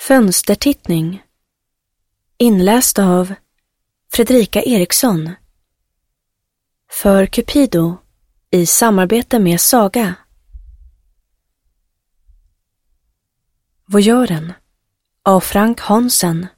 Fönstertittning. Inläst av Fredrika Eriksson. För Cupido i samarbete med Saga. Voyeuren av Frank Hansen.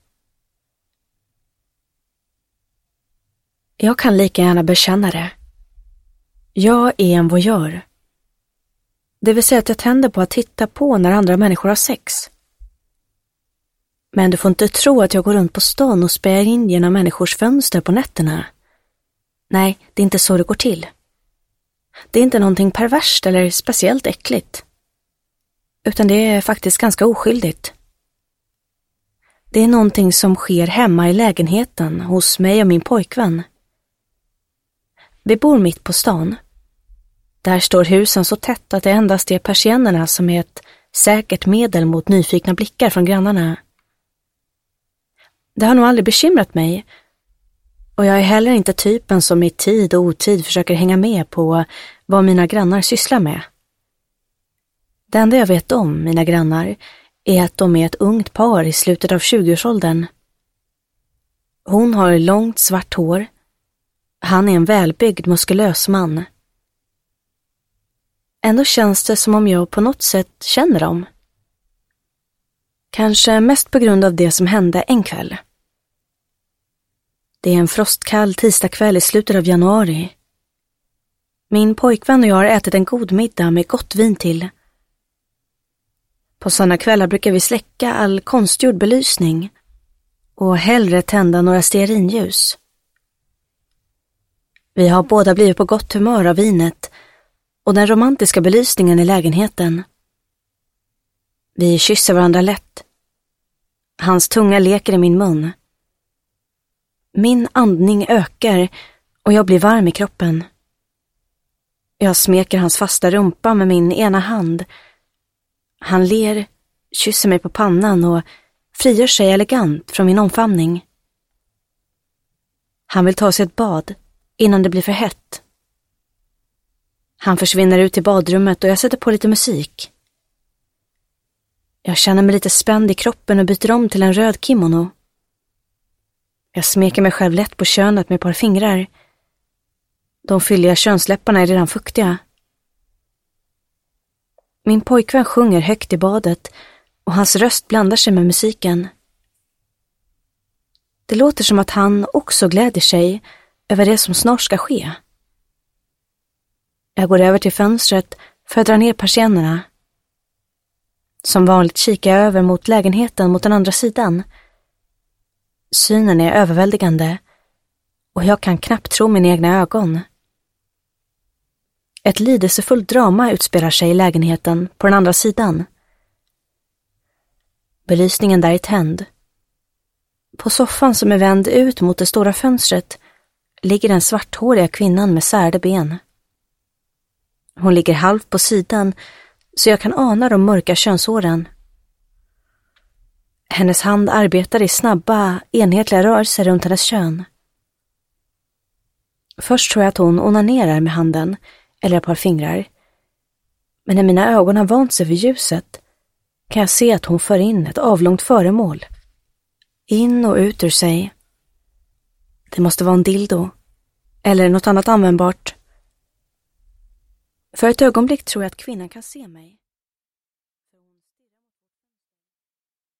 Jag kan lika gärna bekänna det. Jag är en voyeur. Det vill säga att jag tänder på att titta på när andra människor har sex. Men du får inte tro att jag går runt på stan och spär in genom människors fönster på nätterna. Nej, det är inte så det går till. Det är inte någonting perverst eller speciellt äckligt. Utan det är faktiskt ganska oskyldigt. Det är någonting som sker hemma i lägenheten hos mig och min pojkvän. Vi bor mitt på stan. Där står husen så tätt att det endast är persiennerna som är ett säkert medel mot nyfikna blickar från grannarna. Det har nog aldrig bekymrat mig, och jag är heller inte typen som i tid och otid försöker hänga med på vad mina grannar sysslar med. Det enda jag vet om mina grannar är att de är ett ungt par i slutet av 20-årsåldern. Hon har långt svart hår. Han är en välbyggd, muskulös man. Ändå känns det som om jag på något sätt känner dem. Kanske mest på grund av det som hände en kväll. Det är en frostkall tisdagkväll i slutet av januari. Min pojkvän och jag har ätit en god middag med gott vin till. På sådana kvällar brukar vi släcka all konstgjord belysning och hellre tända några stearinljus. Vi har båda blivit på gott humör av vinet och den romantiska belysningen i lägenheten. Vi kysser varandra lätt. Hans tunga leker i min mun. Min andning ökar och jag blir varm i kroppen. Jag smeker hans fasta rumpa med min ena hand. Han ler, kysser mig på pannan och frigör sig elegant från min omfamning. Han vill ta sig ett bad innan det blir för hett. Han försvinner ut i badrummet och jag sätter på lite musik. Jag känner mig lite spänd i kroppen och byter om till en röd kimono. Jag smeker mig själv lätt på könet med ett par fingrar. De fylliga könsläpparna är redan fuktiga. Min pojkvän sjunger högt i badet och hans röst blandar sig med musiken. Det låter som att han också gläder sig över det som snart ska ske. Jag går över till fönstret för att dra ner persiennerna. Som vanligt kikar jag över mot lägenheten mot den andra sidan. Synen är överväldigande och jag kan knappt tro mina egna ögon. Ett lidelsefullt drama utspelar sig i lägenheten på den andra sidan. Belysningen där är tänd. På soffan som är vänd ut mot det stora fönstret ligger den svarthåriga kvinnan med särde ben. Hon ligger halvt på sidan så jag kan ana de mörka könshåren. Hennes hand arbetar i snabba, enhetliga rörelser runt hennes kön. Först tror jag att hon onanerar med handen eller ett par fingrar. Men när mina ögon har vant sig vid ljuset kan jag se att hon för in ett avlångt föremål. In och ut ur sig. Det måste vara en dildo. Eller något annat användbart. För ett ögonblick tror jag att kvinnan kan se mig.